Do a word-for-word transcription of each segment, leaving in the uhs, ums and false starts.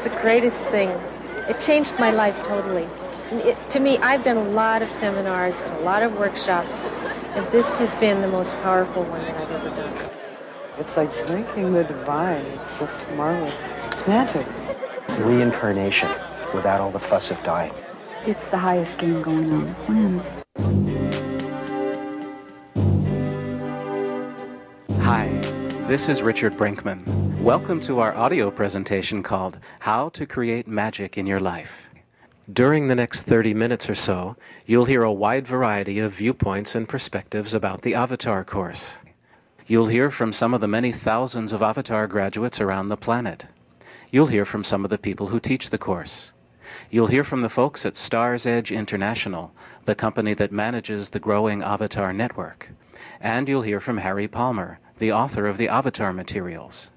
the greatest thing. It changed my life totally. It, to me, I've done a lot of seminars and a lot of workshops, and this has been the most powerful one that I've ever done. It's like drinking the divine. It's just marvelous. It's magic. Reincarnation without all the fuss of dying. It's the highest game going on the planet. Hi, this is Richard Brinkman. Welcome to our audio presentation called How to Create Magic in Your Life. During the next thirty minutes or so, you'll hear a wide variety of viewpoints and perspectives about the Avatar course. You'll hear from some of the many thousands of Avatar graduates around the planet. You'll hear from some of the people who teach the course. You'll hear from the folks at Stars Edge International, the company that manages the growing Avatar network. And you'll hear from Harry Palmer, the author of the Avatar materials.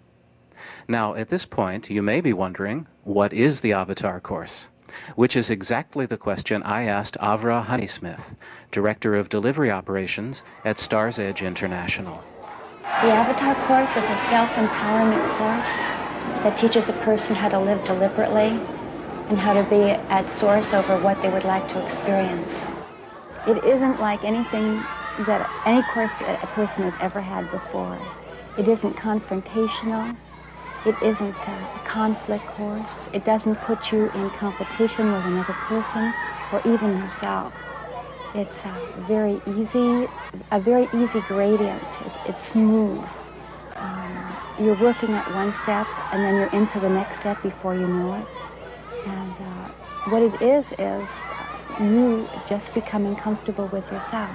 Now, at this point, you may be wondering, what is the Avatar course? Which is exactly the question I asked Avra Honeysmith, Director of Delivery Operations at Stars Edge International. The Avatar course is a self-empowerment course that teaches a person how to live deliberately and how to be at source over what they would like to experience. It isn't like anything that any course that a person has ever had before. It isn't confrontational. It isn't a conflict course. It doesn't put you in competition with another person or even yourself. It's a very easy, a very easy gradient. It, it's smooth. Um, you're working at one step and then you're into the next step before you know it. And uh, what it is is you just becoming comfortable with yourself.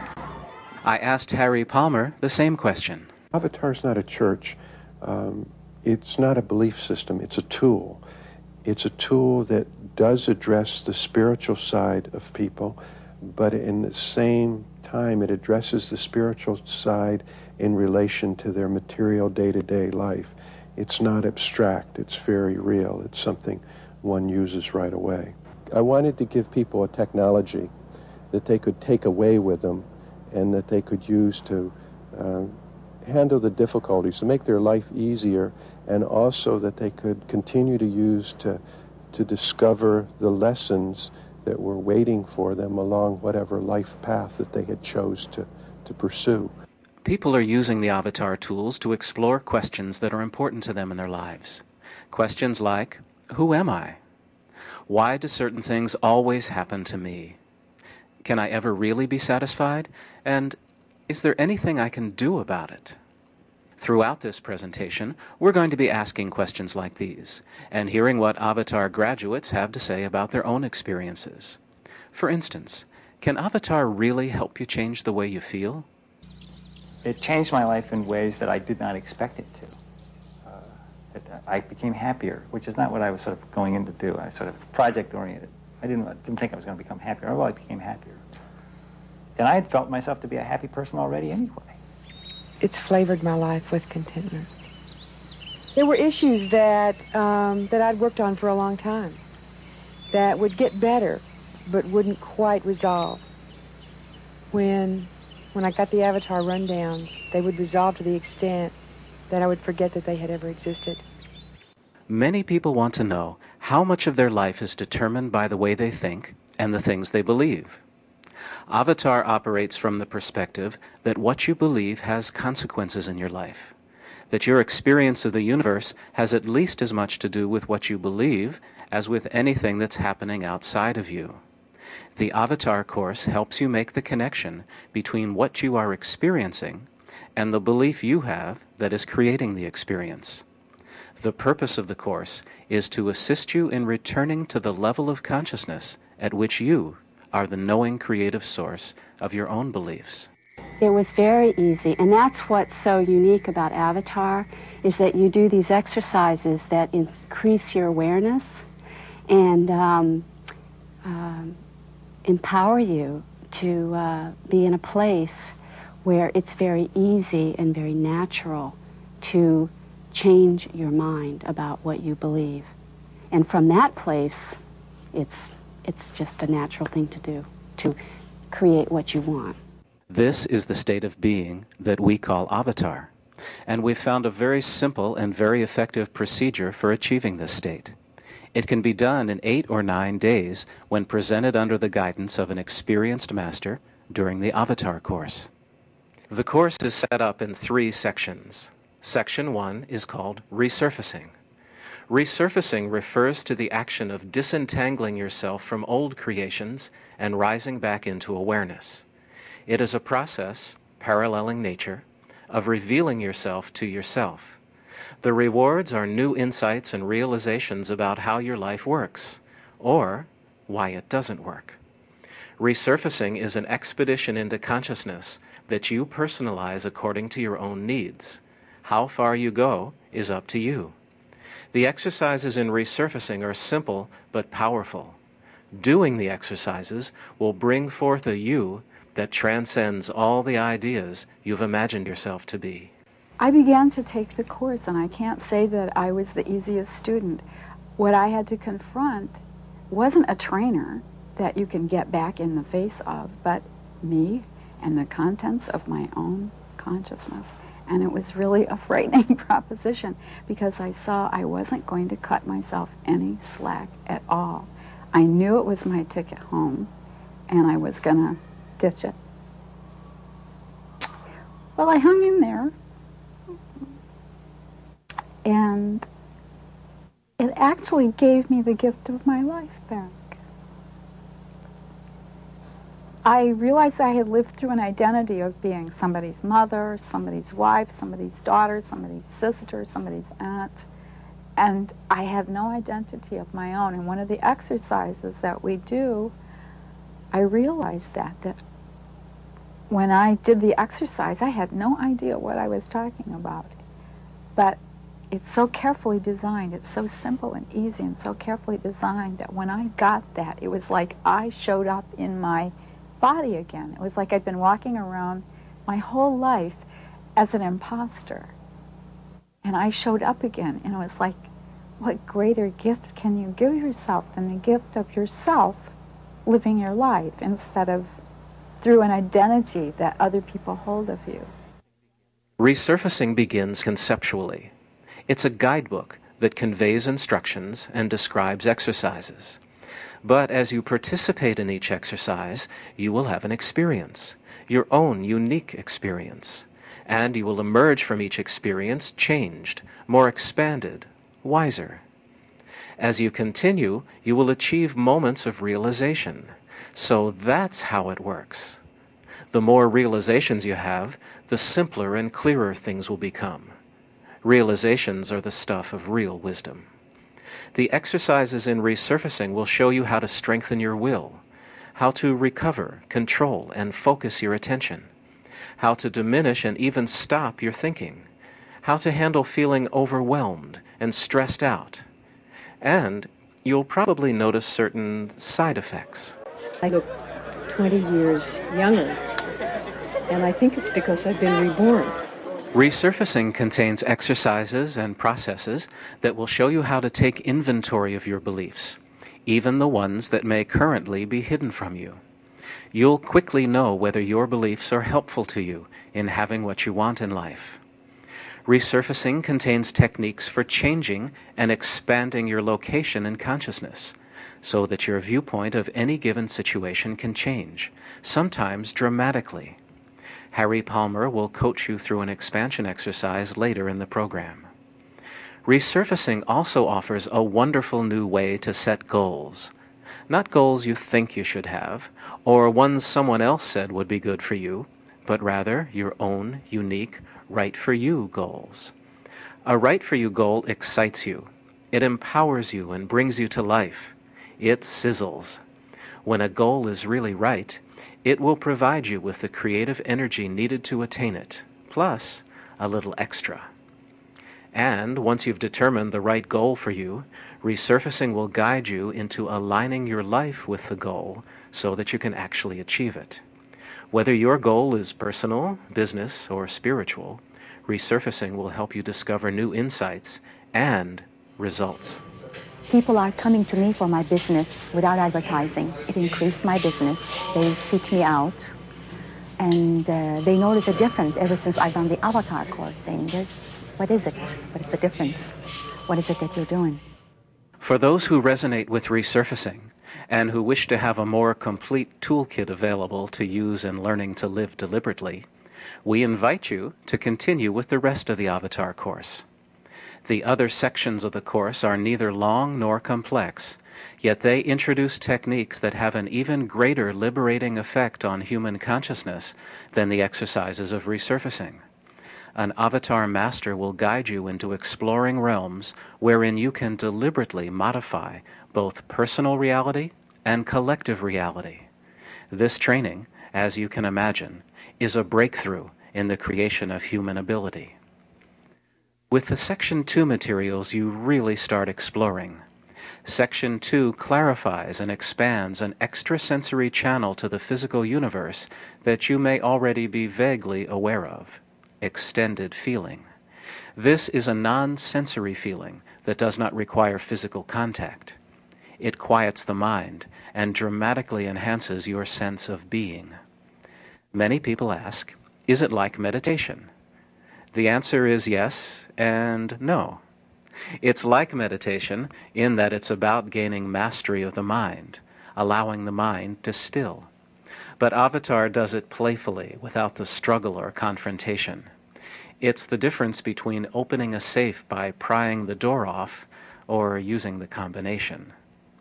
I asked Harry Palmer the same question. Avatar is not a church. Um, it's not a belief system. It's a tool. It's a tool that does address the spiritual side of people, but in the same time it addresses the spiritual side in relation to their material day-to-day life. It's not abstract. It's very real. It's something one uses right away. I wanted to give people a technology that they could take away with them and that they could use to uh, handle the difficulties, to make their life easier, and also that they could continue to use to, to discover the lessons that were waiting for them along whatever life path that they had chose to, to pursue. People are using the Avatar tools to explore questions that are important to them in their lives. Questions like, who am I? Why do certain things always happen to me? Can I ever really be satisfied? And is there anything I can do about it? Throughout this presentation, we're going to be asking questions like these and hearing what Avatar graduates have to say about their own experiences. For instance, can Avatar really help you change the way you feel? It changed my life in ways that I did not expect it to. It, I became happier, which is not what I was sort of going in to do. I was sort of project-oriented. I didn't, didn't think I was going to become happier. Well, I became happier. And I had felt myself to be a happy person already anyway. It's flavored my life with contentment. There were issues that, um, that I'd worked on for a long time that would get better, but wouldn't quite resolve. When, when I got the Avatar rundowns, they would resolve to the extent that I would forget that they had ever existed. Many people want to know how much of their life is determined by the way they think and the things they believe. Avatar operates from the perspective that what you believe has consequences in your life, that your experience of the universe has at least as much to do with what you believe as with anything that's happening outside of you. The Avatar course helps you make the connection between what you are experiencing and the belief you have that is creating the experience. The purpose of the course is to assist you in returning to the level of consciousness at which you are the knowing creative source of your own beliefs. It was very easy, and that's what's so unique about Avatar, is that you do these exercises that increase your awareness and um, um, empower you to uh, be in a place where it's very easy and very natural to change your mind about what you believe. And from that place, it's, it's just a natural thing to do, to create what you want. This is the state of being that we call Avatar, and we've found a very simple and very effective procedure for achieving this state. It can be done in eight or nine days when presented under the guidance of an experienced master during the Avatar course. The course is set up in three sections. Section one is called Resurfacing. Resurfacing refers to the action of disentangling yourself from old creations and rising back into awareness. It is a process, paralleling nature, of revealing yourself to yourself. The rewards are new insights and realizations about how your life works, or why it doesn't work. Resurfacing is an expedition into consciousness that you personalize according to your own needs. How far you go is up to you. The exercises in resurfacing are simple but powerful. Doing the exercises will bring forth a you that transcends all the ideas you've imagined yourself to be. I began to take the course, and I can't say that I was the easiest student. What I had to confront wasn't a trainer that you can get back in the face of, but me and the contents of my own consciousness. And it was really a frightening proposition because I saw I wasn't going to cut myself any slack at all. I knew it was my ticket home, and I was going to ditch it. Well, I hung in there, and it actually gave me the gift of my life back. I realized I had lived through an identity of being somebody's mother, somebody's wife, somebody's daughter, somebody's sister, somebody's aunt, and I had no identity of my own. And one of the exercises that we do, I realized that, that when I did the exercise, I had no idea what I was talking about. But it's so carefully designed, it's so simple and easy and so carefully designed that when I got that, it was like I showed up in my body again. It was like I'd been walking around my whole life as an imposter. And I showed up again, and it was like, what greater gift can you give yourself than the gift of yourself living your life instead of through an identity that other people hold of you. Resurfacing begins conceptually. It's a guidebook that conveys instructions and describes exercises. But as you participate in each exercise, you will have an experience, your own unique experience. And you will emerge from each experience changed, more expanded, wiser. As you continue, you will achieve moments of realization. So that's how it works. The more realizations you have, the simpler and clearer things will become. Realizations are the stuff of real wisdom. The exercises in resurfacing will show you how to strengthen your will, how to recover, control, and focus your attention, how to diminish and even stop your thinking, how to handle feeling overwhelmed and stressed out. And you'll probably notice certain side effects. I look twenty years younger, and I think it's because I've been reborn. Resurfacing contains exercises and processes that will show you how to take inventory of your beliefs, even the ones that may currently be hidden from you. You'll quickly know whether your beliefs are helpful to you in having what you want in life. Resurfacing contains techniques for changing and expanding your location in consciousness, so that your viewpoint of any given situation can change, sometimes dramatically. Harry Palmer will coach you through an expansion exercise later in the program. Resurfacing also offers a wonderful new way to set goals. Not goals you think you should have, or ones someone else said would be good for you, but rather your own unique, right-for-you goals. A right-for-you goal excites you. It empowers you and brings you to life. It sizzles. When a goal is really right, it will provide you with the creative energy needed to attain it, plus a little extra. And once you've determined the right goal for you, resurfacing will guide you into aligning your life with the goal so that you can actually achieve it. Whether your goal is personal, business, or spiritual, resurfacing will help you discover new insights and results. People are coming to me for my business without advertising. It increased my business. They seek me out, and uh, they notice a difference ever since I've done the Avatar course, saying, There's, what is it? What is the difference? What is it that you're doing? For those who resonate with resurfacing and who wish to have a more complete toolkit available to use in learning to live deliberately, we invite you to continue with the rest of the Avatar course. The other sections of the course are neither long nor complex, yet they introduce techniques that have an even greater liberating effect on human consciousness than the exercises of resurfacing. An Avatar Master will guide you into exploring realms wherein you can deliberately modify both personal reality and collective reality. This training, as you can imagine, is a breakthrough in the creation of human ability. With the Section two materials, you really start exploring. Section two clarifies and expands an extrasensory channel to the physical universe that you may already be vaguely aware of: extended feeling. This is a non-sensory feeling that does not require physical contact. It quiets the mind and dramatically enhances your sense of being. Many people ask, is it like meditation? The answer is yes and no. It's like meditation in that it's about gaining mastery of the mind, allowing the mind to still. But Avatar does it playfully, without the struggle or confrontation. It's the difference between opening a safe by prying the door off or using the combination.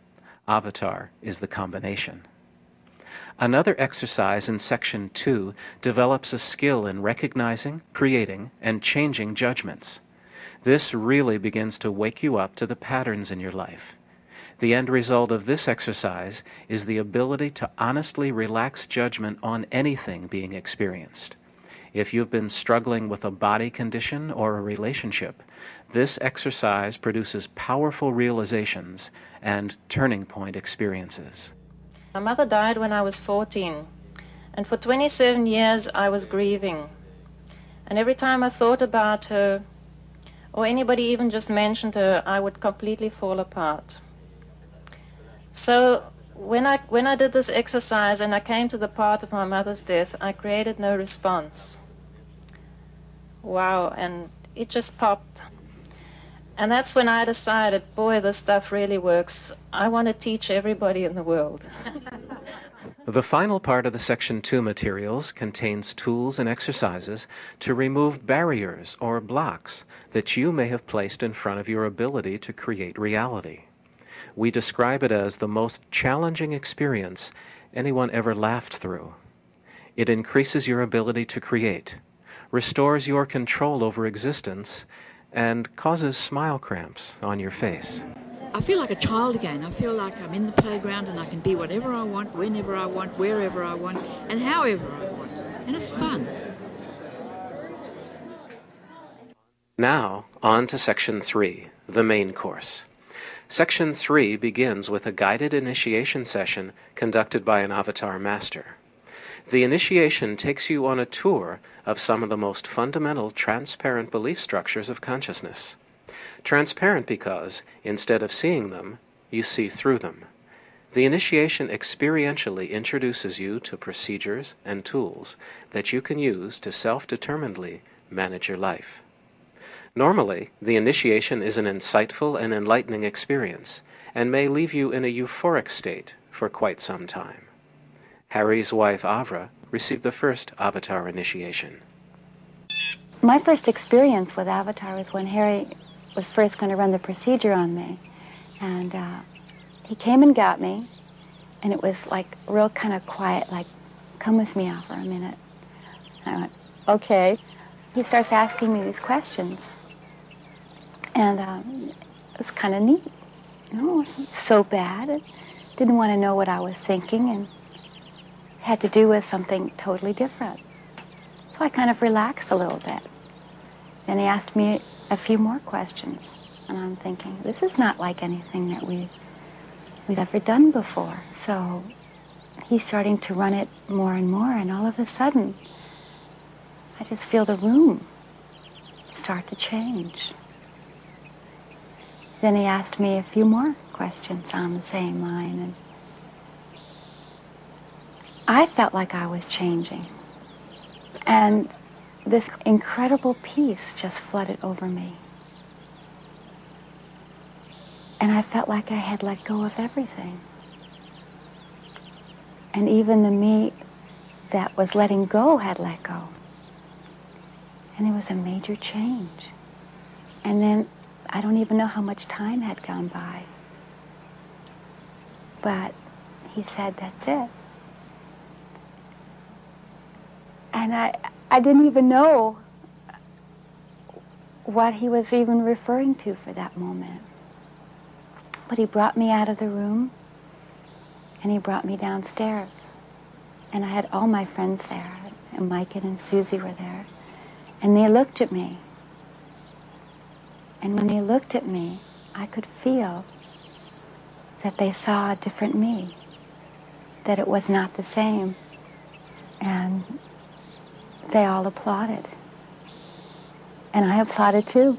Avatar is the combination. Another exercise in Section two develops a skill in recognizing, creating, and changing judgments. This really begins to wake you up to the patterns in your life. The end result of this exercise is the ability to honestly relax judgment on anything being experienced. If you've been struggling with a body condition or a relationship, this exercise produces powerful realizations and turning point experiences. My mother died when I was fourteen, and for twenty-seven years I was grieving. And every time I thought about her, or anybody even just mentioned her, I would completely fall apart. So when I, when I did this exercise and I came to the part of my mother's death, I created no response. Wow, and it just popped. And that's when I decided, boy, this stuff really works. I want to teach everybody in the world. The final part of the Section two materials contains tools and exercises to remove barriers or blocks that you may have placed in front of your ability to create reality. We describe it as the most challenging experience anyone ever laughed through. It increases your ability to create, restores your control over existence, and causes smile cramps on your face. I feel like a child again. I feel like I'm in the playground and I can be whatever I want, whenever I want, wherever I want, and however I want. And it's fun. Now, on to Section three, the main course. Section three begins with a guided initiation session conducted by an Avatar Master. The initiation takes you on a tour of some of the most fundamental transparent belief structures of consciousness. Transparent because, instead of seeing them, you see through them. The initiation experientially introduces you to procedures and tools that you can use to self-determinedly manage your life. Normally, the initiation is an insightful and enlightening experience and may leave you in a euphoric state for quite some time. Harry's wife, Avra, received the first Avatar initiation. My first experience with Avatar was when Harry was first going to run the procedure on me. And uh, he came and got me, and it was like real kind of quiet, like, come with me, Avra, a minute. And I went, okay. He starts asking me these questions. And um, it was kind of neat. You know, it wasn't so bad. It didn't want to know what I was thinking, and it had to do with something totally different. So I kind of relaxed a little bit. Then he asked me a few more questions, and I'm thinking, this is not like anything that we, we've ever done before. So he's starting to run it more and more, and all of a sudden, I just feel the room start to change. Then he asked me a few more questions on the same line, and I felt like I was changing. And this incredible peace just flooded over me. And I felt like I had let go of everything. And even the me that was letting go had let go. And it was a major change. And then I don't even know how much time had gone by. But he said, that's it. And I, I didn't even know what he was even referring to for that moment. But he brought me out of the room, and he brought me downstairs. And I had all my friends there, and Mike and Susie were there. And they looked at me. And when they looked at me, I could feel that they saw a different me, that it was not the same. And they all applauded. And I applauded too.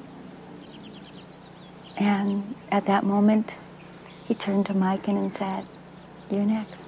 And at that moment, he turned to Mike and said, "You're next."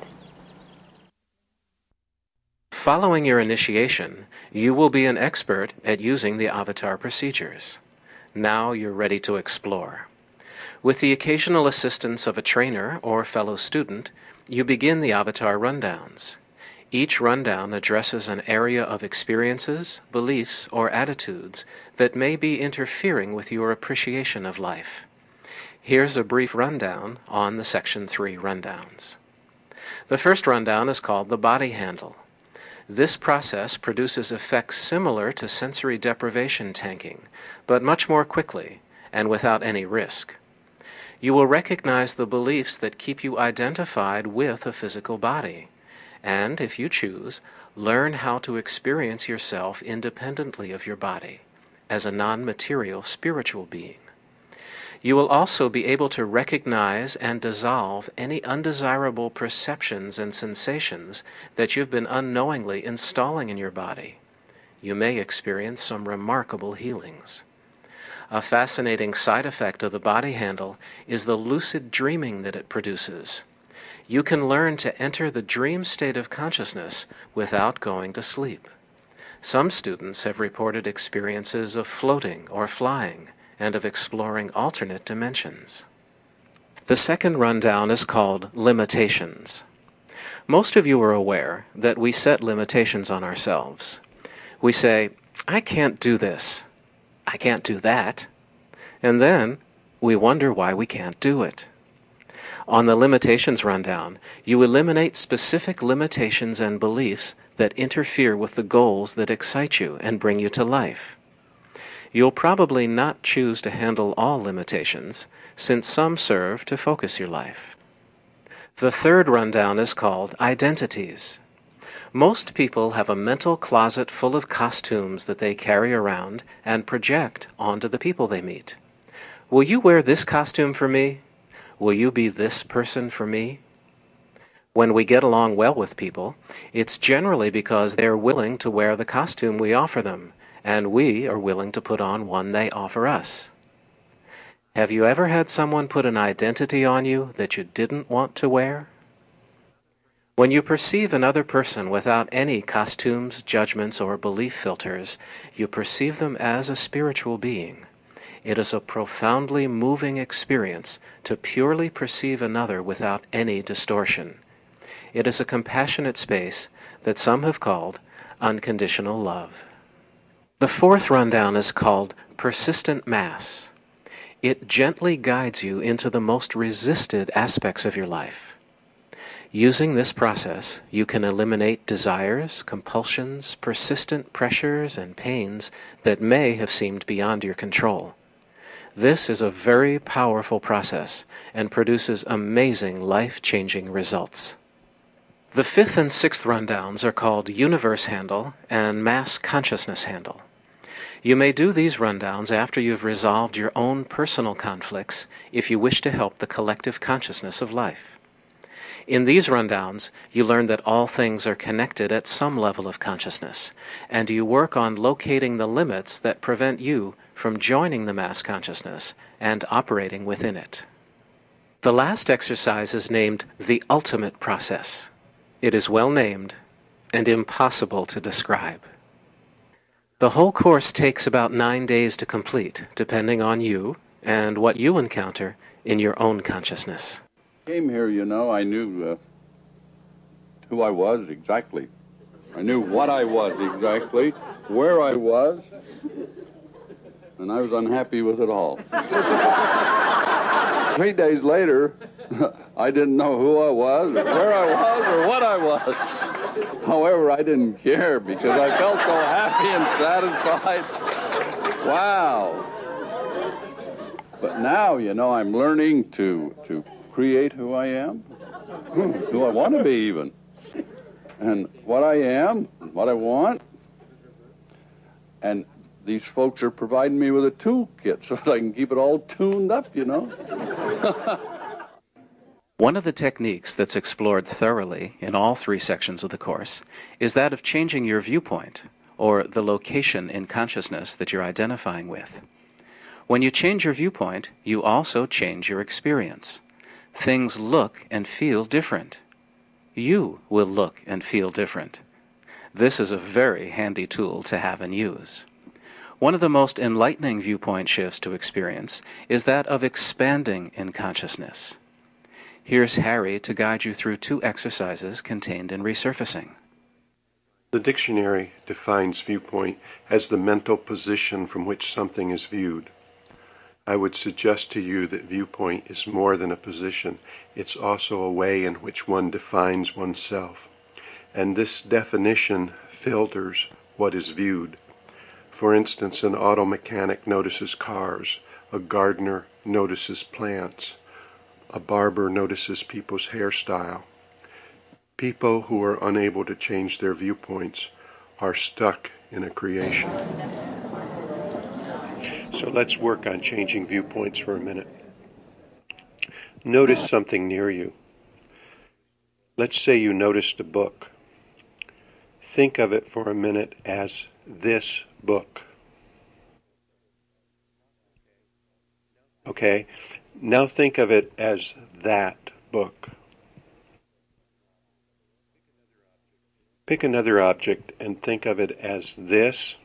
Following your initiation, you will be an expert at using the avatar procedures. Now you're ready to explore. With the occasional assistance of a trainer or fellow student, you begin the avatar rundowns. Each rundown addresses an area of experiences, beliefs, or attitudes that may be interfering with your appreciation of life. Here's a brief rundown on the Section three rundowns. The first rundown is called the body handle. This process produces effects similar to sensory deprivation tanking, but much more quickly and without any risk. You will recognize the beliefs that keep you identified with a physical body, and, if you choose, learn how to experience yourself independently of your body, as a non-material spiritual being. You will also be able to recognize and dissolve any undesirable perceptions and sensations that you've been unknowingly installing in your body. You may experience some remarkable healings. A fascinating side effect of the body handle is the lucid dreaming that it produces. You can learn to enter the dream state of consciousness without going to sleep. Some students have reported experiences of floating or flying, and of exploring alternate dimensions. The second rundown is called limitations. Most of you are aware that we set limitations on ourselves. We say, "I can't do this. I can't do that." And then we wonder why we can't do it. On the limitations rundown, you eliminate specific limitations and beliefs that interfere with the goals that excite you and bring you to life. You'll probably not choose to handle all limitations, since some serve to focus your life. The third rundown is called identities. Most people have a mental closet full of costumes that they carry around and project onto the people they meet. Will you wear this costume for me? Will you be this person for me? When we get along well with people, it's generally because they're willing to wear the costume we offer them, and we are willing to put on one they offer us. Have you ever had someone put an identity on you that you didn't want to wear? When you perceive another person without any costumes, judgments, or belief filters, you perceive them as a spiritual being. It is a profoundly moving experience to purely perceive another without any distortion. It is a compassionate space that some have called unconditional love. The fourth rundown is called Persistent Mass. It gently guides you into the most resisted aspects of your life. Using this process, you can eliminate desires, compulsions, persistent pressures, and pains that may have seemed beyond your control. This is a very powerful process and produces amazing life-changing results. The fifth and sixth rundowns are called Universe Handle and Mass Consciousness Handle. You may do these rundowns after you've resolved your own personal conflicts if you wish to help the collective consciousness of life. In these rundowns, you learn that all things are connected at some level of consciousness, and you work on locating the limits that prevent you from joining the mass consciousness and operating within it. The last exercise is named the Ultimate Process. It is well named and impossible to describe. The whole course takes about nine days to complete, depending on you and what you encounter in your own consciousness. Came here, you know, I knew uh, who I was exactly. I knew what I was exactly, where I was, and I was unhappy with it all. Three days later, I didn't know who I was, or where I was, or what I was. However, I didn't care because I felt so happy and satisfied. Wow. But now, you know, I'm learning to, to create who I am, who I want to be even, and what I am, what I want. And these folks are providing me with a toolkit so that I can keep it all tuned up, you know. One of the techniques that's explored thoroughly in all three sections of the course is that of changing your viewpoint, or the location in consciousness that you're identifying with. When you change your viewpoint, you also change your experience. Things look and feel different. You will look and feel different. This is a very handy tool to have and use. One of the most enlightening viewpoint shifts to experience is that of expanding in consciousness. Here's Harry to guide you through two exercises contained in Resurfacing. The dictionary defines viewpoint as the mental position from which something is viewed. I would suggest to you that viewpoint is more than a position. It's also a way in which one defines oneself. And this definition filters what is viewed. For instance, an auto mechanic notices cars, a gardener notices plants, a barber notices people's hairstyle. People who are unable to change their viewpoints are stuck in a creation. So let's work on changing viewpoints for a minute. Notice something near you. Let's say you noticed a book. Think of it for a minute as this book. Okay, now think of it as that book. Pick another object and think of it as this,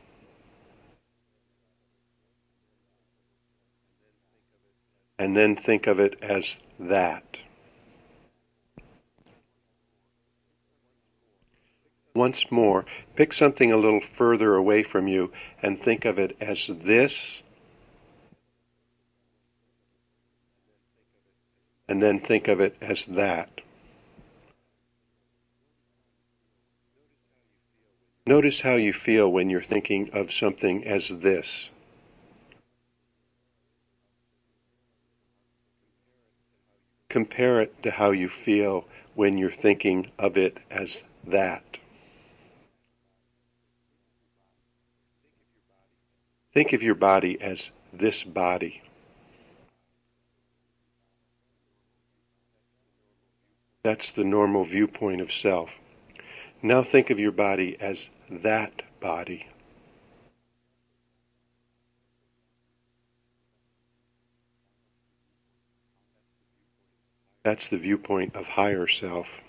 and then think of it as that. Once more, pick something a little further away from you and think of it as this, and then think of it as that. Notice how you feel when you're thinking of something as this. Compare it to how you feel when you're thinking of it as that. Think of your body as this body. That's the normal viewpoint of self. Now think of your body as that body. That's the viewpoint of higher self.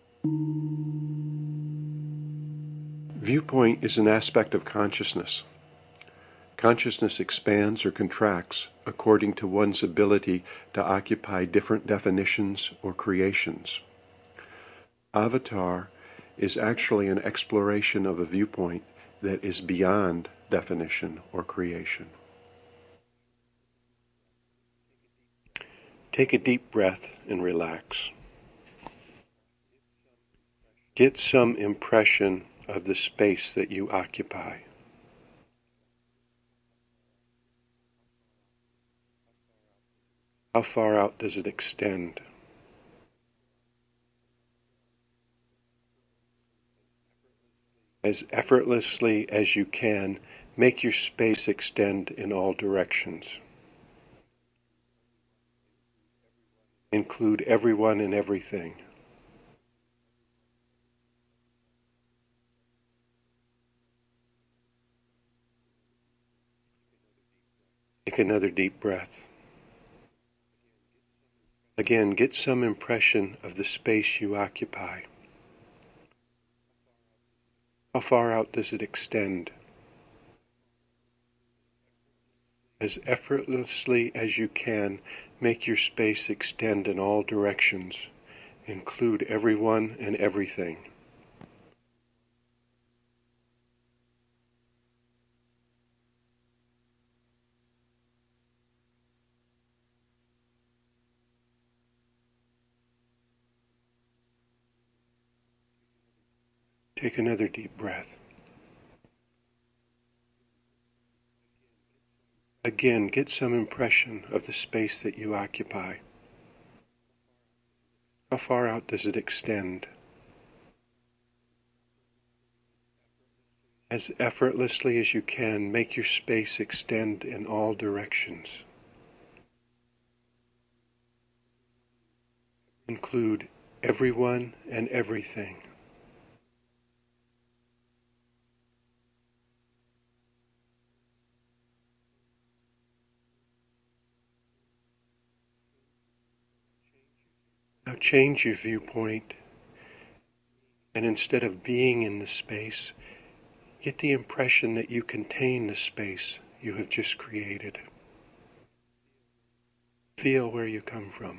Viewpoint is an aspect of consciousness. Consciousness expands or contracts according to one's ability to occupy different definitions or creations. Avatar is actually an exploration of a viewpoint that is beyond definition or creation. Take a deep breath and relax. Get some impression of the space that you occupy. How far out does it extend? As effortlessly as you can, make your space extend in all directions. Include everyone and everything. Take another deep breath. Again, get some impression of the space you occupy. How far out does it extend? As effortlessly as you can, make your space extend in all directions. Include everyone and everything. Take another deep breath. Again, get some impression of the space that you occupy. How far out does it extend? As effortlessly as you can, make your space extend in all directions. Include everyone and everything. Now change your viewpoint, and instead of being in the space, get the impression that you contain the space you have just created. Feel where you come from.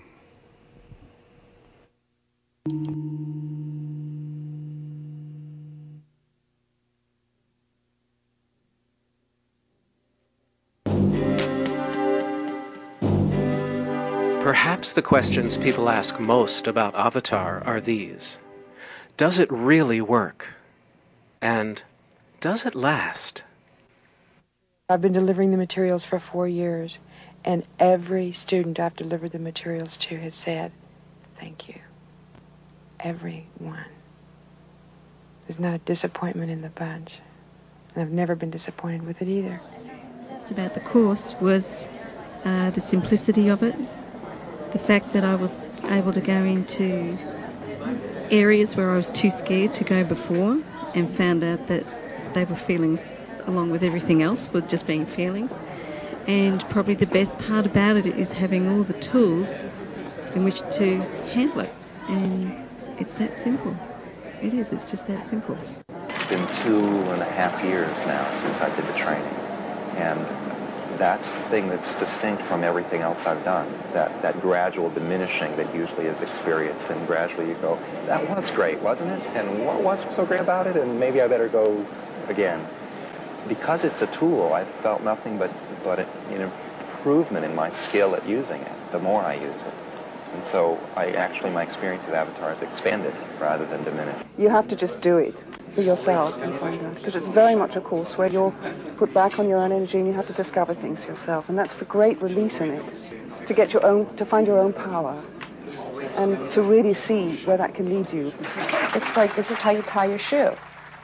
Perhaps the questions people ask most about Avatar are these. Does it really work? And does it last? I've been delivering the materials for four years, and every student I've delivered the materials to has said, thank you. Every one. There's not a disappointment in the bunch, and I've never been disappointed with it either. It's about the course was uh, the simplicity of it. The fact that I was able to go into areas where I was too scared to go before and found out that they were feelings along with everything else, with just being feelings. And probably the best part about it is having all the tools in which to handle it. And it's that simple. It is, it's just that simple. It's been two and a half years now since I did the training. And that's the thing that's distinct from everything else I've done, that, that gradual diminishing that usually is experienced, and gradually you go, that was great, wasn't it? And what was so great about it? And maybe I better go again. Because it's a tool, I've felt nothing but, but an improvement in my skill at using it, the more I use it. And so I actually, my experience with Avatar has expanded rather than diminished. You have to just do it for yourself and find out, because it's very much a course where you're put back on your own energy and you have to discover things yourself, and that's the great release in it, to get your own, to find your own power and to really see where that can lead you. It's like this is how you tie your shoe,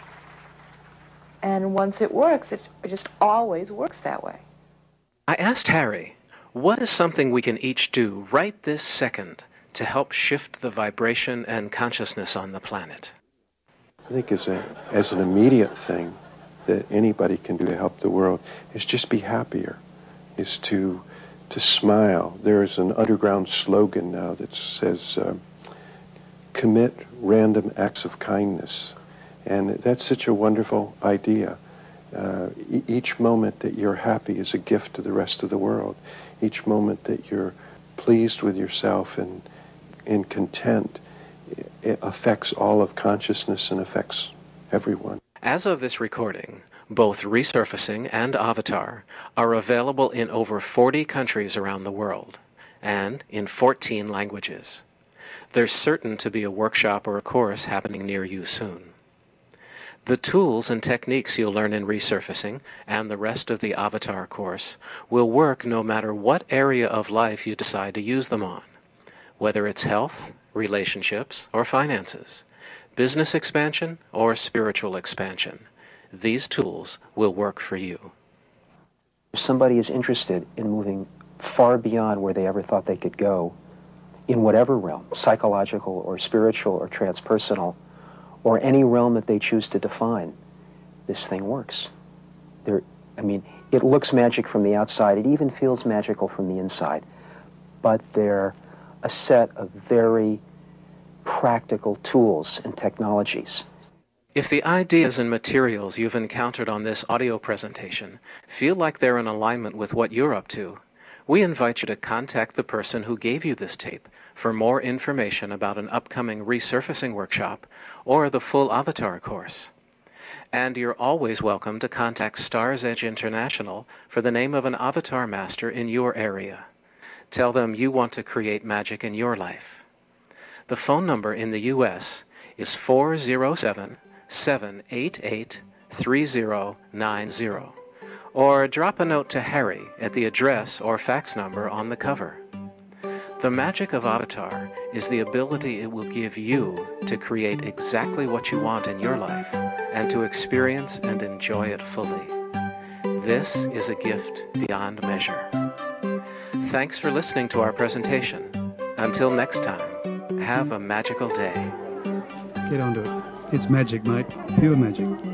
and once it works, it, it just always works that way. I asked Harry, what is something we can each do right this second to help shift the vibration and consciousness on the planet? I think as, a, as an immediate thing that anybody can do to help the world is just be happier, is to, to smile. There's an underground slogan now that says, uh, commit random acts of kindness. And that's such a wonderful idea. Uh, e each moment that you're happy is a gift to the rest of the world. Each moment that you're pleased with yourself and, and content, it affects all of consciousness and affects everyone. As of this recording, both Resurfacing and Avatar are available in over forty countries around the world and in fourteen languages. There's certain to be a workshop or a course happening near you soon. The tools and techniques you'll learn in Resurfacing and the rest of the Avatar course will work no matter what area of life you decide to use them on, whether it's health, relationships, or finances, business expansion, or spiritual expansion. These tools will work for you. If somebody is interested in moving far beyond where they ever thought they could go, in whatever realm, psychological or spiritual or transpersonal, or any realm that they choose to define, this thing works. There, I mean, it looks magic from the outside, it even feels magical from the inside, but they're a set of very practical tools and technologies. If the ideas and materials you've encountered on this audio presentation feel like they're in alignment with what you're up to, we invite you to contact the person who gave you this tape for more information about an upcoming resurfacing workshop or the full Avatar course. And you're always welcome to contact Stars Edge International for the name of an Avatar master in your area. Tell them you want to create magic in your life. The phone number in the U S is four zero seven, seven eight eight, three zero nine zero, or drop a note to Harry at the address or fax number on the cover. The magic of Avatar is the ability it will give you to create exactly what you want in your life and to experience and enjoy it fully. This is a gift beyond measure. Thanks for listening to our presentation. Until next time, have a magical day. Get onto it. It's magic, mate. Pure magic.